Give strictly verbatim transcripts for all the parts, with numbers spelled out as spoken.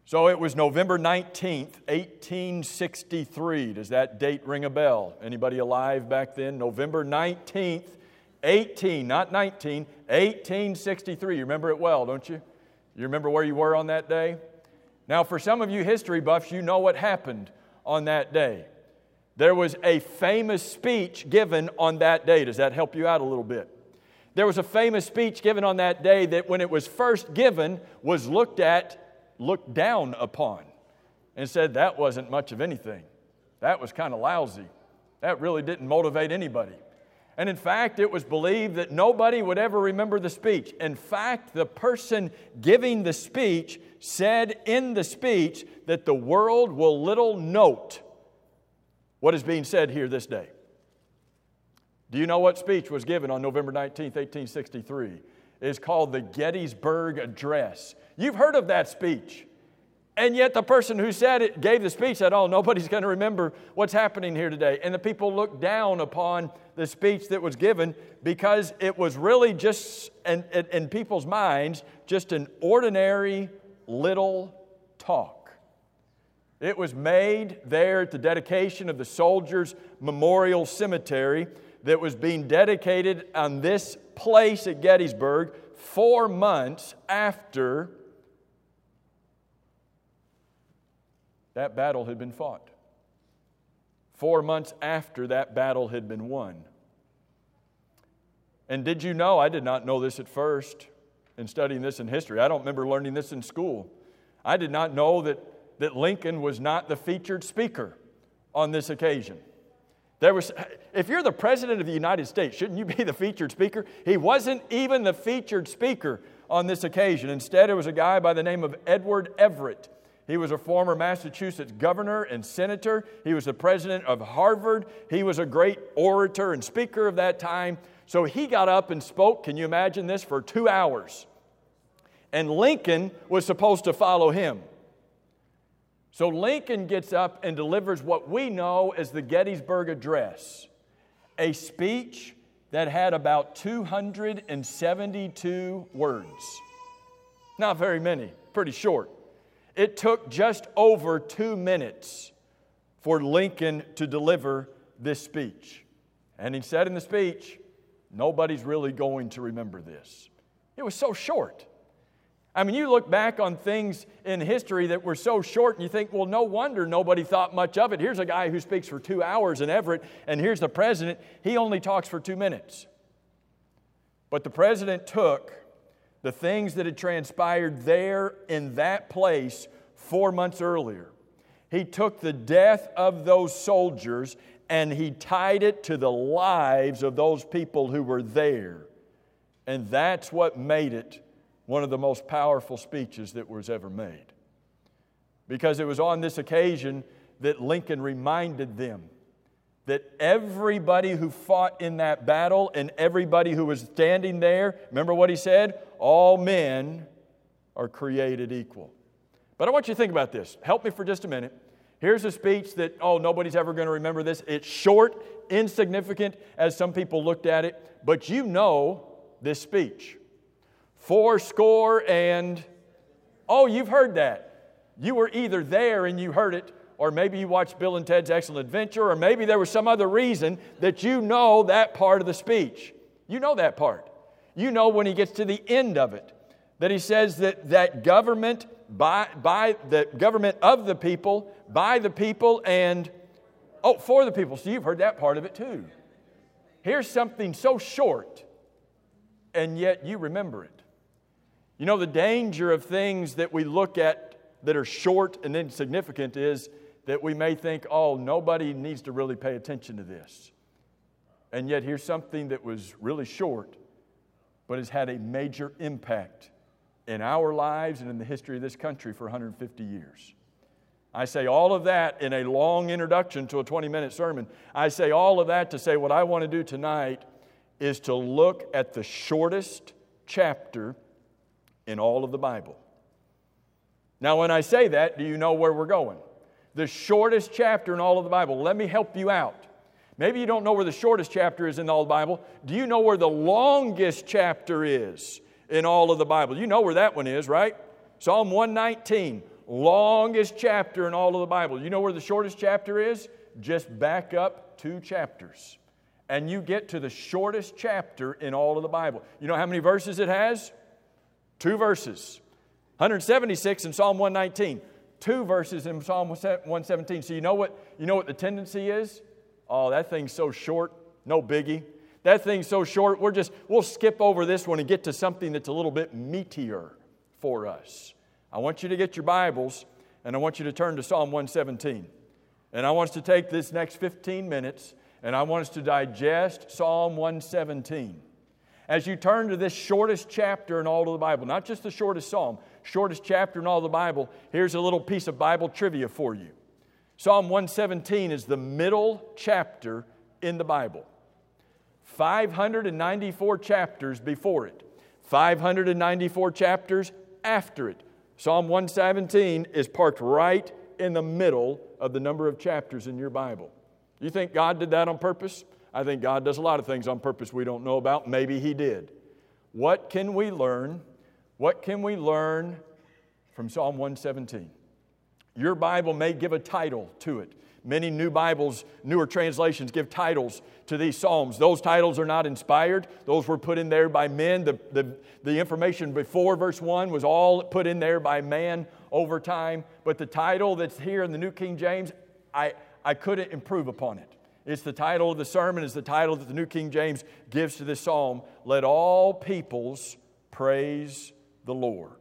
So it was November nineteenth, eighteen sixty-three. Does that date ring a bell? Anybody alive back then? November nineteenth, eighteen, not nineteen, eighteen sixty-three. You remember it well, don't you? You remember where you were on that day? Now, for some of you history buffs, you know what happened on that day. There was a famous speech given on that day. Does that help you out a little bit? There was a famous speech given on that day that when it was first given was looked at, looked down upon, and said that wasn't much of anything. That was kind of lousy. That really didn't motivate anybody. And in fact, it was believed that nobody would ever remember the speech. In fact, the person giving the speech said in the speech that the world will little note what is being said here this day. Do you know what speech was given on November nineteenth, eighteen sixty-three? It is called the Gettysburg Address. You've heard of that speech. And yet the person who said it, gave the speech, said, oh, nobody's going to remember what's happening here today. And the people looked down upon the speech that was given because it was really just, in, in people's minds, just an ordinary little talk. It was made there at the dedication of the Soldiers' Memorial Cemetery that was being dedicated on this place at Gettysburg four months after that battle had been fought. Four months after that battle had been won. And did you know, I did not know this at first in studying this in history. I don't remember learning this in school. I did not know that, that Lincoln was not the featured speaker on this occasion. There was, if you're the President of the United States, shouldn't you be the featured speaker? He wasn't even the featured speaker on this occasion. Instead, it was a guy by the name of Edward Everett. He was a former Massachusetts governor and senator. He was the president of Harvard. He was a great orator and speaker of that time. So he got up and spoke, can you imagine this, for two hours. And Lincoln was supposed to follow him. So Lincoln gets up and delivers what we know as the Gettysburg Address, a speech that had about two hundred seventy-two words. Not very many, pretty short. It took just over two minutes for Lincoln to deliver this speech. And he said in the speech, nobody's really going to remember this. It was so short. I mean, you look back on things in history that were so short and you think, well, no wonder nobody thought much of it. Here's a guy who speaks for two hours in Everett, and here's the president. He only talks for two minutes. But the president took the things that had transpired there in that place four months earlier. He took the death of those soldiers and he tied it to the lives of those people who were there. And that's what made it one of the most powerful speeches that was ever made. Because it was on this occasion that Lincoln reminded them that everybody who fought in that battle and everybody who was standing there, remember what he said? All men are created equal. But I want you to think about this. Help me for just a minute. Here's a speech that, oh, nobody's ever going to remember this. It's short, insignificant, as some people looked at it. But you know this speech. Four score and, oh, you've heard that. You were either there and you heard it, or maybe you watched Bill and Ted's Excellent Adventure, or maybe there was some other reason that you know that part of the speech. You know that part. You know when he gets to the end of it, that he says that, that government, by, by the government of the people, by the people, and, oh, for the people. So you've heard that part of it too. Here's something so short, and yet you remember it. You know, the danger of things that we look at that are short and insignificant is that we may think, oh, nobody needs to really pay attention to this. And yet here's something that was really short, but has had a major impact in our lives and in the history of this country for one hundred fifty years. I say all of that in a long introduction to a twenty-minute sermon. I say all of that to say what I want to do tonight is to look at the shortest chapter in all of the Bible. Now, when I say that, do you know where we're going? The shortest chapter in all of the Bible. Let me help you out. Maybe you don't know where the shortest chapter is in all the Bible. Do you know where the longest chapter is in all of the Bible? You know where that one is, right? Psalm one nineteen. longest chapter in all of the Bible. You know where the shortest chapter is? Just back up two chapters, and you get to the shortest chapter in all of the Bible. You know how many verses it has? Two verses. one hundred seventy-six in Psalm one nineteen. Two verses in Psalm one seventeen. So you know what, you know what the tendency is? Oh, that thing's so short, no biggie. That thing's so short, we're just, we'll skip over this one and get to something that's a little bit meatier for us. I want you to get your Bibles, and I want you to turn to Psalm one seventeen. And I want us to take this next fifteen minutes, and I want us to digest Psalm one seventeen. As you turn to this shortest chapter in all of the Bible, not just the shortest psalm, shortest chapter in all of the Bible, here's a little piece of Bible trivia for you. Psalm one seventeen is the middle chapter in the Bible. five hundred ninety-four chapters before it. five hundred ninety-four chapters after it. Psalm one seventeen is parked right in the middle of the number of chapters in your Bible. You think God did that on purpose? I think God does a lot of things on purpose we don't know about. Maybe He did. What can we learn? What can we learn from Psalm one seventeen? Your Bible may give a title to it. Many new Bibles, newer translations give titles to these Psalms. Those titles are not inspired. Those were put in there by men. The, the, the information before verse one was all put in there by man over time. But the title that's here in the New King James, I, I couldn't improve upon it. It's the title of the sermon, it's the title that the New King James gives to this psalm. Let all peoples praise the Lord.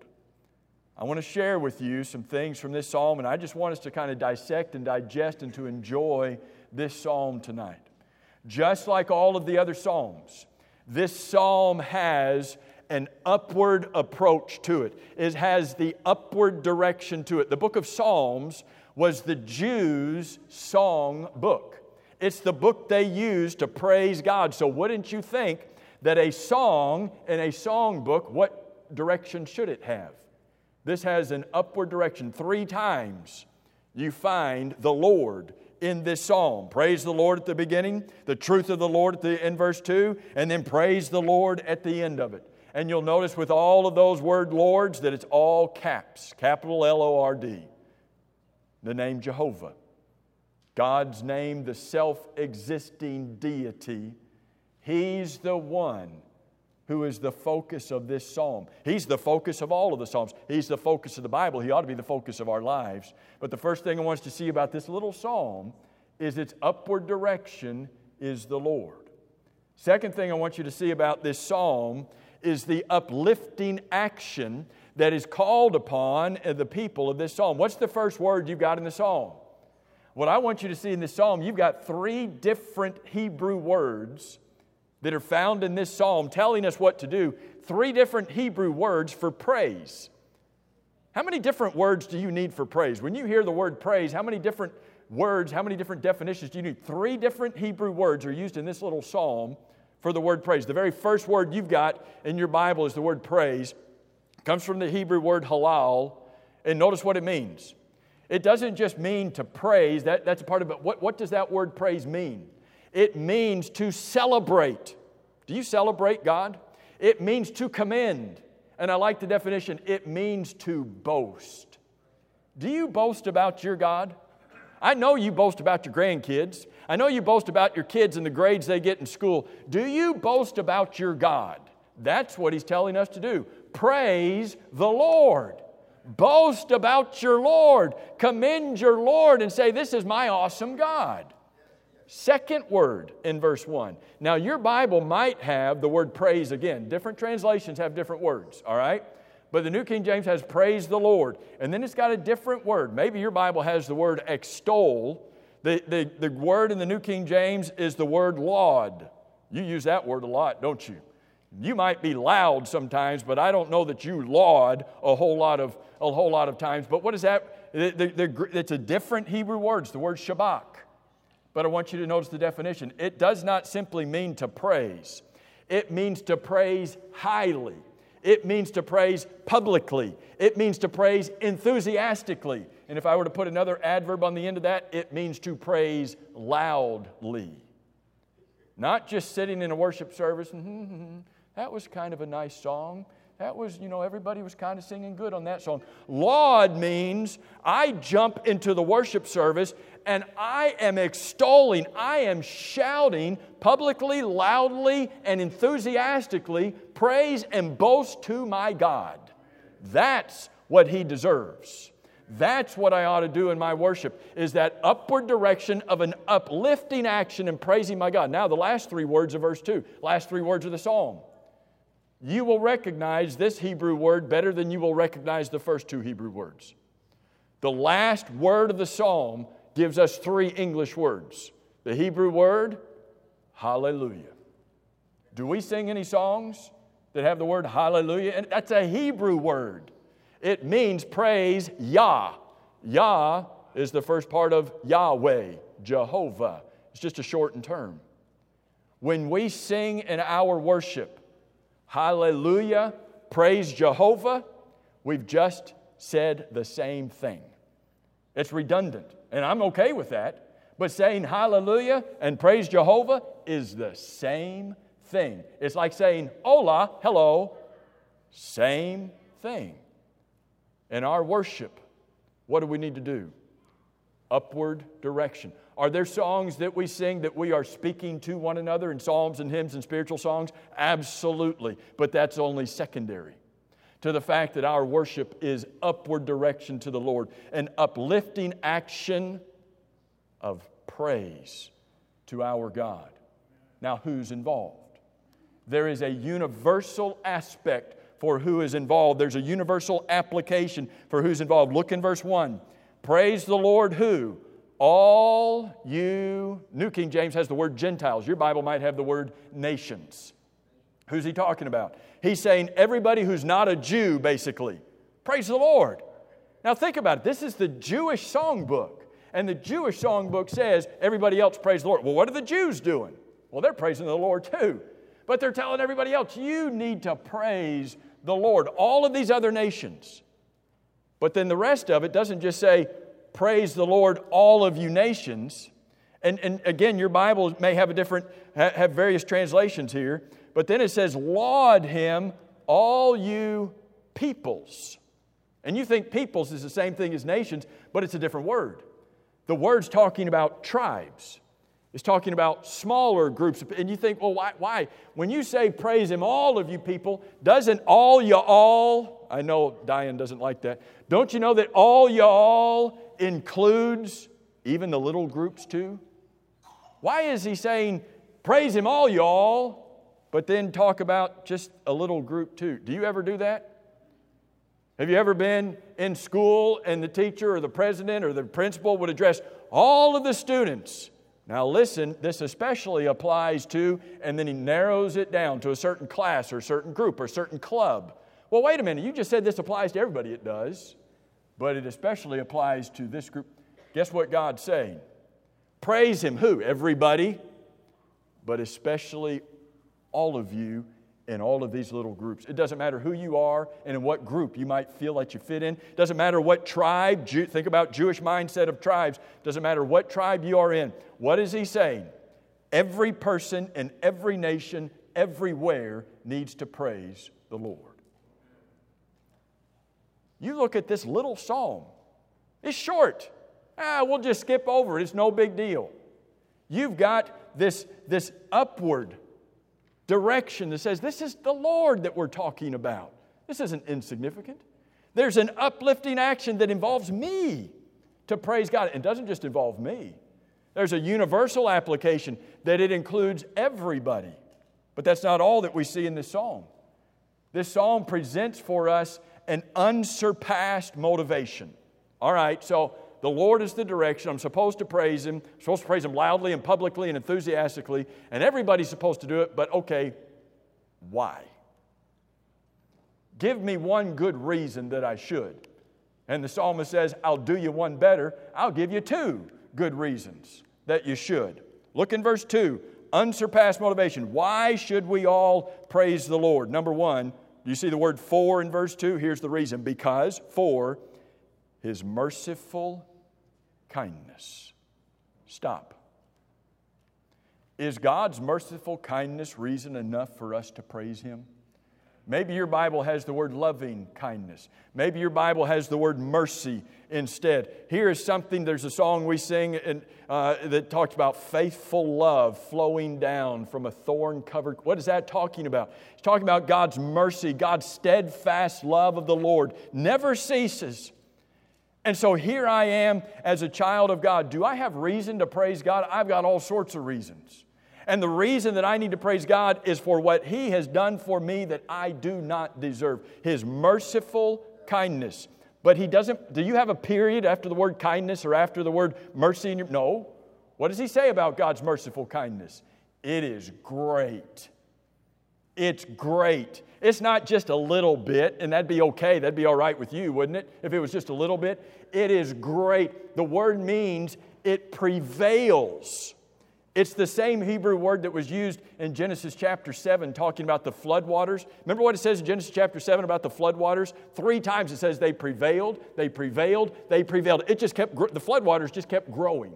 I want to share with you some things from this psalm, and I just want us to kind of dissect and digest and to enjoy this psalm tonight. Just like all of the other psalms, this psalm has an upward approach to it. It has the upward direction to it. The book of Psalms was the Jews' song book. It's the book they used to praise God. So wouldn't you think that a song in a song book, what direction should it have? This has an upward direction. Three times you find the Lord in this psalm. Praise the Lord at the beginning, the truth of the Lord at the, in verse two, and then praise the Lord at the end of it. And you'll notice with all of those word Lords that it's all caps, capital L O R D. The name Jehovah. God's name, the self-existing deity. He's the one who is the focus of this psalm. He's the focus of all of the psalms. He's the focus of the Bible. He ought to be the focus of our lives. But the first thing I want us to see about this little psalm is its upward direction is the Lord. Second thing I want you to see about this psalm is the uplifting action that is called upon the people of this psalm. What's the first word you've got in the psalm? What I want you to see in this psalm, you've got three different Hebrew words that are found in this psalm telling us what to do. Three different Hebrew words for praise. How many different words do you need for praise? When you hear the word praise, how many different words, how many different definitions do you need? Three different Hebrew words are used in this little psalm for the word praise. The very first word you've got in your Bible is the word praise. It comes from the Hebrew word halal, and notice what it means. It doesn't just mean to praise, that, that's a part of it. What, what does that word praise mean? It means to celebrate. Do you celebrate God? It means to commend. And I like the definition, it means to boast. Do you boast about your God? I know you boast about your grandkids. I know you boast about your kids and the grades they get in school. Do you boast about your God? That's what He's telling us to do. Praise the Lord. Boast about your Lord. Commend your Lord and say, this is my awesome God. Second word in verse one. Now, your Bible might have the word praise again. Different translations have different words, all right? But the New King James has praise the Lord. And then it's got a different word. Maybe your Bible has the word extol. The, the, the word in the New King James is the word laud. You use that word a lot, don't you? You might be loud sometimes, but I don't know that you laud a whole lot of a whole lot of times. But what is that? The, the, the, it's a different Hebrew word. It's the word shabach. But I want you to notice the definition. It does not simply mean to praise. It means to praise highly. It means to praise publicly. It means to praise enthusiastically. And if I were to put another adverb on the end of that, it means to praise loudly. Not just sitting in a worship service, mm-hmm, that was kind of a nice song. That was, you know, everybody was kind of singing good on that song. Laud means I jump into the worship service and I am extolling, I am shouting publicly, loudly, and enthusiastically praise and boast to my God. That's what He deserves. That's what I ought to do in my worship, is that upward direction of an uplifting action and praising my God. Now, the last three words of verse two, last three words of the psalm. You will recognize this Hebrew word better than you will recognize the first two Hebrew words. The last word of the psalm gives us three English words. The Hebrew word, hallelujah. Do we sing any songs that have the word hallelujah? And that's a Hebrew word. It means praise Yah. Yah is the first part of Yahweh, Jehovah. It's just a shortened term. When we sing in our worship, hallelujah, praise Jehovah, we've just said the same thing. It's redundant, and I'm okay with that. But saying hallelujah and praise Jehovah is the same thing. It's like saying hola, hello, same thing. In our worship, what do we need to do? Upward direction. Are there songs that we sing that we are speaking to one another in psalms and hymns and spiritual songs? Absolutely. But that's only secondary to the fact that our worship is upward direction to the Lord, an uplifting action of praise to our God. Now, who's involved? There is a universal aspect for who is involved. There's a universal application for who's involved. Look in verse one. Praise the Lord who? All you, New King James has the word Gentiles. Your Bible might have the word nations. Who's he talking about? He's saying everybody who's not a Jew, basically. Praise the Lord. Now think about it. This is the Jewish songbook. And the Jewish songbook says everybody else praise the Lord. Well, what are the Jews doing? Well, they're praising the Lord too. But they're telling everybody else, you need to praise the Lord. All of these other nations. But then the rest of it doesn't just say, praise the Lord, all of you nations. And, and again, your Bible may have a different, have various translations here. But then it says, laud Him, all you peoples. And you think peoples is the same thing as nations, but it's a different word. The word's talking about tribes. It's talking about smaller groups. And you think, well, why? why? When you say praise Him, all of you people, doesn't all you all, I know Diane doesn't like that. Don't you know that all you all includes even the little groups too? Why is He saying, praise Him all y'all, but then talk about just a little group too? Do you ever do that? Have you ever been in school and the teacher or the president or the principal would address all of the students? Now listen, this especially applies to, and then he narrows it down to a certain class or a certain group or a certain club. Well, wait a minute, you just said this applies to everybody. It does, but it especially applies to this group. Guess what God's saying? Praise Him, who? Everybody, but especially all of you in all of these little groups. It doesn't matter who you are and in what group you might feel like you fit in. It doesn't matter what tribe. Jew, think about Jewish mindset of tribes. It doesn't matter what tribe you are in. What is He saying? Every person in every nation, everywhere needs to praise the Lord. You look at this little psalm. It's short. Ah, we'll just skip over it. It's no big deal. You've got this, this upward direction that says this is the Lord that we're talking about. This isn't insignificant. There's an uplifting action that involves me to praise God. It doesn't just involve me. There's a universal application that it includes everybody. But that's not all that we see in this psalm. This psalm presents for us an unsurpassed motivation. All right, so the Lord is the direction. I'm supposed to praise Him. I'm supposed to praise Him loudly and publicly and enthusiastically. And everybody's supposed to do it, but okay, why? Give me one good reason that I should. And the psalmist says, I'll do you one better. I'll give you two good reasons that you should. Look in verse two. Unsurpassed motivation. Why should we all praise the Lord? Number one, do you see the word for in verse two? Here's the reason. Because for His merciful kindness. Stop. Is God's merciful kindness reason enough for us to praise Him? Maybe your Bible has the word loving kindness. Maybe your Bible has the word mercy instead. Here is something, there's a song we sing in, uh, that talks about faithful love flowing down from a thorn-covered... What is that talking about? It's talking about God's mercy, God's steadfast love of the Lord never ceases. And so here I am as a child of God. Do I have reason to praise God? I've got all sorts of reasons. And the reason that I need to praise God is for what He has done for me that I do not deserve. His merciful kindness. But He doesn't, do you have a period after the word kindness or after the word mercy in your, no. What does He say about God's merciful kindness? It is great. It's great. It's not just a little bit, and that'd be okay. That'd be all right with you, wouldn't it? If it was just a little bit. It is great. The word means it prevails. It's the same Hebrew word that was used in Genesis chapter seven talking about the floodwaters. Remember what it says in Genesis chapter seven about the floodwaters? Three times it says they prevailed, they prevailed, they prevailed. It just kept, the floodwaters just kept growing.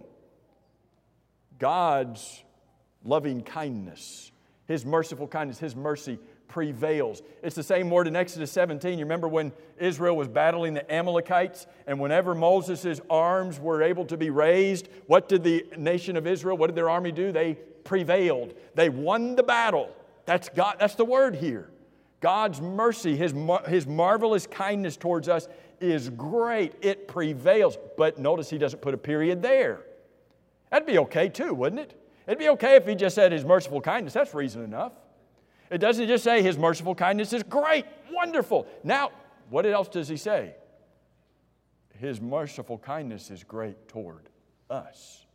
God's loving kindness, His merciful kindness, His mercy prevails. It's the same word in Exodus seventeen. You remember when Israel was battling the Amalekites, and whenever Moses' arms were able to be raised, what did the nation of Israel, what did their army do? They prevailed. They won the battle. That's God. That's the word here. God's mercy, His, His marvelous kindness towards us is great. It prevails. But notice He doesn't put a period there. That'd be okay too, wouldn't it? It'd be okay if He just said His merciful kindness. That's reason enough. It doesn't just say His merciful kindness is great, wonderful. Now, what else does He say? His merciful kindness is great toward us.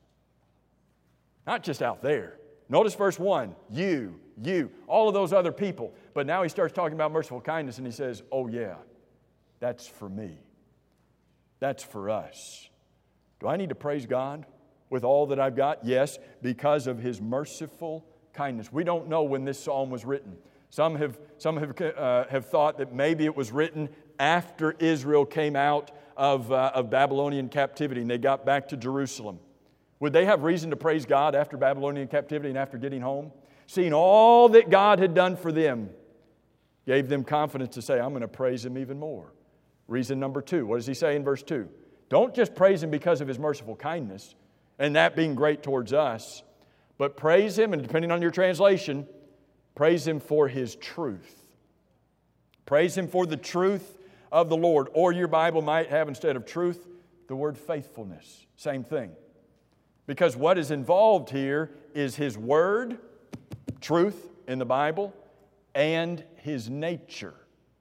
Not just out there. Notice verse one, you, you, all of those other people. But now He starts talking about merciful kindness and He says, oh yeah, that's for me. That's for us. Do I need to praise God with all that I've got? Yes, because of His merciful kindness. We don't know when this psalm was written. Some have some have uh, have thought that maybe it was written after Israel came out of uh, of Babylonian captivity and they got back to Jerusalem. Would they have reason to praise God after Babylonian captivity and after getting home? Seeing all that God had done for them gave them confidence to say, I'm going to praise Him even more. Reason number two. What does He say in verse two? Don't just praise Him because of His merciful kindness and that being great towards us, but praise Him, and depending on your translation, praise Him for His truth. Praise Him for the truth of the Lord. Or your Bible might have, instead of truth, the word faithfulness. Same thing. Because what is involved here is His word, truth in the Bible, and His nature.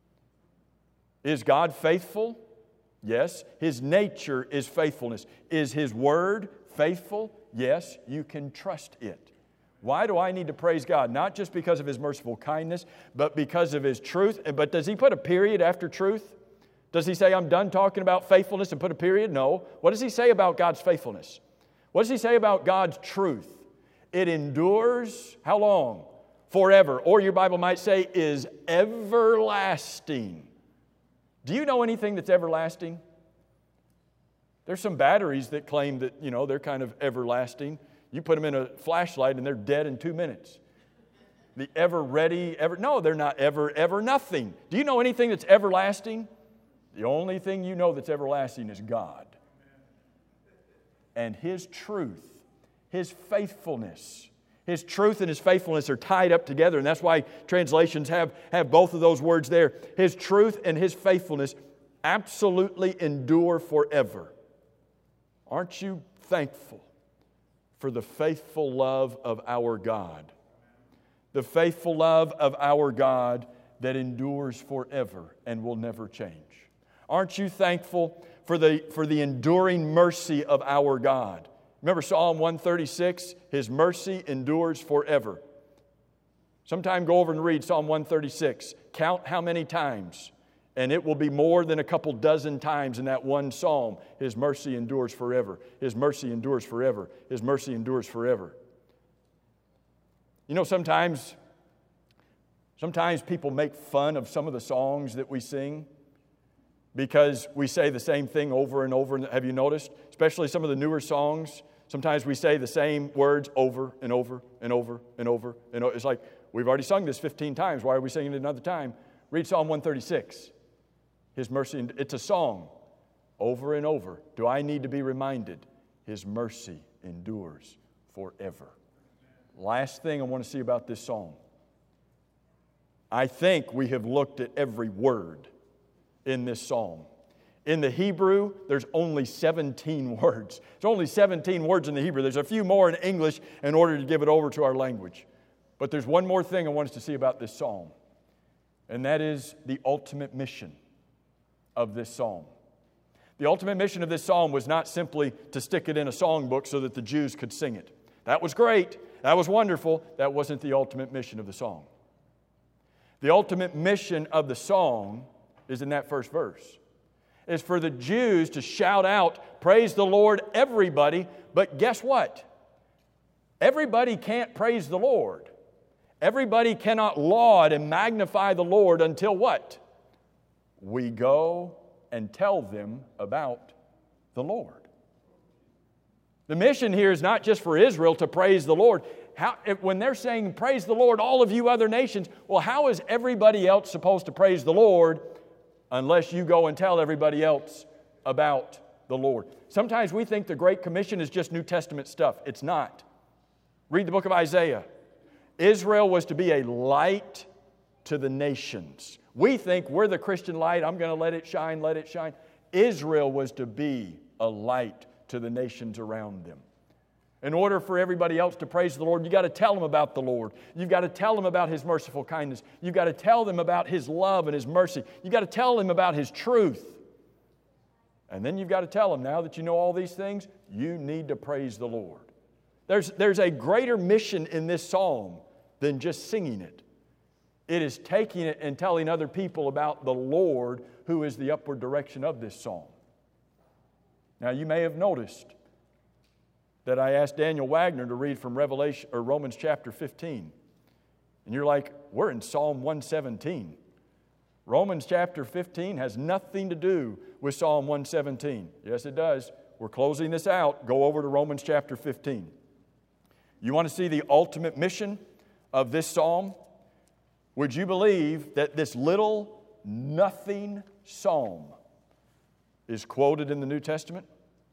Is God faithful? Yes. His nature is faithfulness. Is His word faithful? Yes, you can trust it. Why do I need to praise God? Not just because of His merciful kindness, but because of His truth. But does He put a period after truth? Does He say, I'm done talking about faithfulness and put a period? No. What does He say about God's faithfulness? What does He say about God's truth? It endures, how long? Forever. Or your Bible might say, is everlasting. Do you know anything that's everlasting? There's some batteries that claim that, you know, they're kind of everlasting. You put them in a flashlight and they're dead in two minutes. The ever ready, ever, no, they're not ever, ever nothing. Do you know anything that's everlasting? The only thing you know that's everlasting is God. And His truth, His faithfulness, His truth and His faithfulness are tied up together. And that's why translations have, have both of those words there. His truth and His faithfulness absolutely endure forever. Aren't you thankful for the faithful love of our God? The faithful love of our God that endures forever and will never change. Aren't you thankful for the, for the enduring mercy of our God? Remember Psalm one thirty-six? His mercy endures forever. Sometime go over and read Psalm one thirty-six. Count how many times. And it will be more than a couple dozen times in that one psalm. His mercy endures forever. His mercy endures forever. His mercy endures forever. You know, sometimes, sometimes people make fun of some of the songs that we sing because we say the same thing over and over. Have you noticed? Especially some of the newer songs. Sometimes we say the same words over and over and over and over and over. It's like, we've already sung this fifteen times. Why are we singing it another time? Read Psalm one thirty-six. His mercy, it's a song over and over. Do I need to be reminded? His mercy endures forever. Last thing I want to see about this psalm. I think we have looked at every word in this psalm. In the Hebrew, there's only seventeen words. There's only seventeen words in the Hebrew. There's a few more in English in order to give it over to our language. But there's one more thing I want us to see about this psalm, and that is the ultimate mission of this psalm. The ultimate mission of this psalm was not simply to stick it in a songbook so that the Jews could sing it. That was great. That was wonderful. That wasn't the ultimate mission of the song. The ultimate mission of the song is in that first verse. Is for the Jews to shout out, praise the Lord, everybody. But guess what? Everybody can't praise the Lord. Everybody cannot laud and magnify the Lord until what? We go and tell them about the Lord. The mission here is not just for Israel to praise the Lord. How, if, when they're saying, praise the Lord, all of you other nations, well, how is everybody else supposed to praise the Lord unless you go and tell everybody else about the Lord? Sometimes we think the Great Commission is just New Testament stuff. It's not. Read the book of Isaiah. Israel was to be a light to the nations. We think we're the Christian light. I'm going to let it shine, let it shine. Israel was to be a light to the nations around them. In order for everybody else to praise the Lord, you've got to tell them about the Lord. You've got to tell them about His merciful kindness. You've got to tell them about His love and His mercy. You've got to tell them about His truth. And then you've got to tell them, now that you know all these things, you need to praise the Lord. There's, there's a greater mission in this psalm than just singing it. It is taking it and telling other people about the Lord, who is the upward direction of this psalm. Now, you may have noticed that I asked Daniel Wagner to read from Revelation or Romans chapter fifteen. And you're like, we're in Psalm one seventeen. Romans chapter fifteen has nothing to do with Psalm one seventeen. Yes, it does. We're closing this out. Go over to Romans chapter fifteen. You want to see the ultimate mission of this psalm? Would you believe that this little nothing psalm is quoted in the New Testament?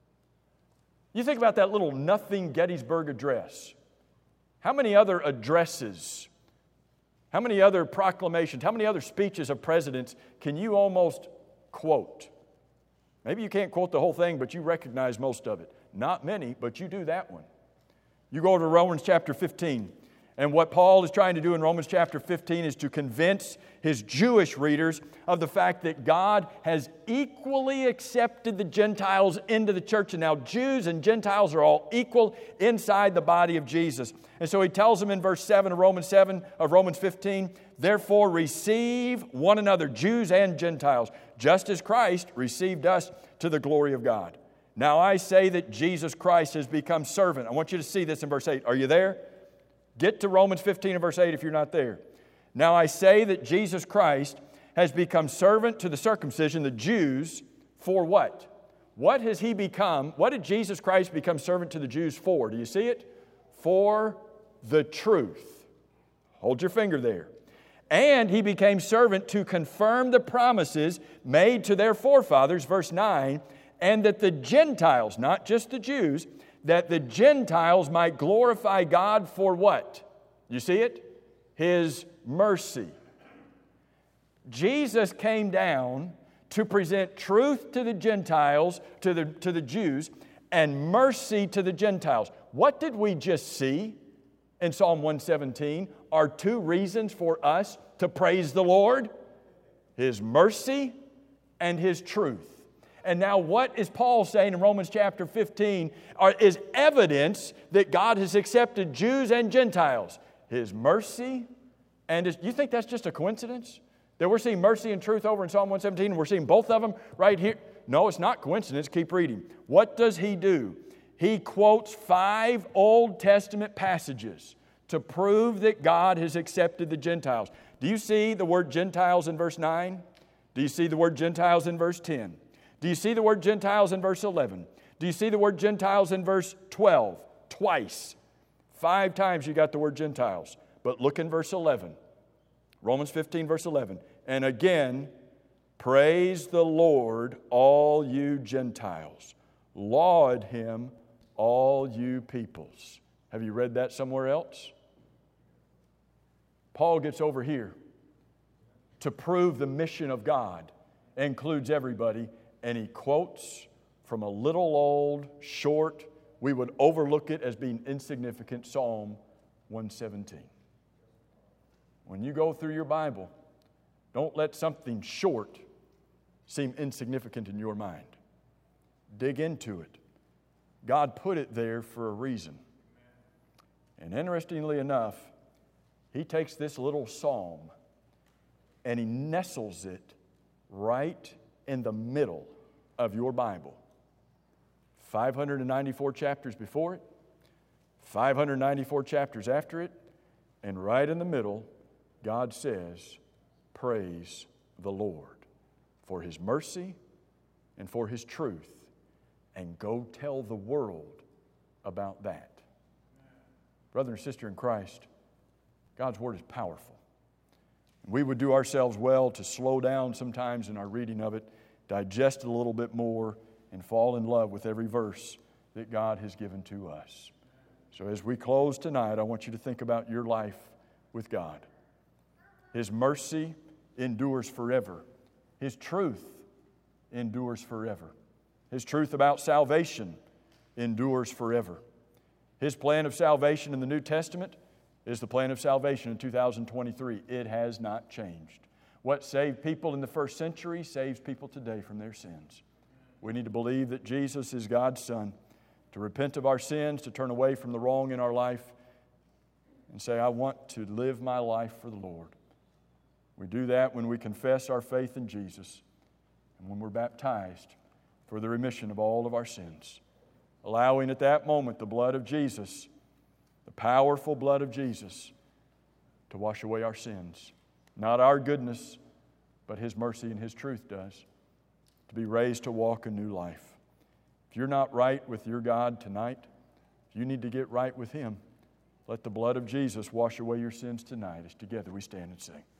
You think about that little nothing Gettysburg Address. How many other addresses, how many other proclamations, how many other speeches of presidents can you almost quote? Maybe you can't quote the whole thing, but you recognize most of it. Not many, but you do that one. You go to Romans chapter fifteen. And what Paul is trying to do in Romans chapter fifteen is to convince his Jewish readers of the fact that God has equally accepted the Gentiles into the church. And now Jews and Gentiles are all equal inside the body of Jesus. And so he tells them in verse seven of Romans seven of Romans fifteen, therefore receive one another, Jews and Gentiles, just as Christ received us to the glory of God. Now I say that Jesus Christ has become servant. I want you to see this in verse eight. Are you there? Get to Romans fifteen and verse eight if you're not there. Now I say that Jesus Christ has become servant to the circumcision, the Jews, for what? What has He become? What did Jesus Christ become servant to the Jews for? Do you see it? For the truth. Hold your finger there. And He became servant to confirm the promises made to their forefathers, verse nine, and that the Gentiles, not just the Jews, that the Gentiles might glorify God for what? You see it? His mercy. Jesus came down to present truth to the Gentiles, to the, to the Jews, and mercy to the Gentiles. What did we just see in Psalm one seventeen are two reasons for us to praise the Lord: His mercy and His truth. And now what is Paul saying in Romans chapter fifteen are, is evidence that God has accepted Jews and Gentiles. His mercy and His... You think that's just a coincidence? That we're seeing mercy and truth over in Psalm one seventeen and we're seeing both of them right here? No, it's not coincidence. Keep reading. What does he do? He quotes five Old Testament passages to prove that God has accepted the Gentiles. Do you see the word Gentiles in verse nine? Do you see the word Gentiles in verse ten? Do you see the word Gentiles in verse eleven? Do you see the word Gentiles in verse twelve? Twice. Five times you got the word Gentiles. But look in verse eleven. Romans fifteen, verse eleven. and again, praise the Lord, all you Gentiles. Laud Him, all you peoples. Have you read that somewhere else? Paul gets over here to prove the mission of God includes everybody, and he quotes from a little old, short, we would overlook it as being insignificant, Psalm one seventeen. When you go through your Bible, don't let something short seem insignificant in your mind. Dig into it. God put it there for a reason. And interestingly enough, He takes this little psalm and He nestles it right in the middle of your Bible. five hundred ninety-four chapters before it, five hundred ninety-four chapters after it, and right in the middle, God says, praise the Lord for His mercy and for His truth, and go tell the world about that. Brother and sister in Christ, God's Word is powerful. We would do ourselves well to slow down sometimes in our reading of it, digest it a little bit more, and fall in love with every verse that God has given to us. So as we close tonight, I want you to think about your life with God. His mercy endures forever. His truth endures forever. His truth about salvation endures forever. His plan of salvation in the New Testament is the plan of salvation in two thousand twenty-three. It has not changed. What saved people in the first century saves people today from their sins. We need to believe that Jesus is God's Son, to repent of our sins, to turn away from the wrong in our life, and say, I want to live my life for the Lord. We do that when we confess our faith in Jesus and when we're baptized for the remission of all of our sins, allowing at that moment the blood of Jesus, the powerful blood of Jesus, to wash away our sins. Not our goodness, but His mercy and His truth does, to be raised to walk a new life. If you're not right with your God tonight, you need to get right with Him. Let the blood of Jesus wash away your sins tonight as together we stand and sing.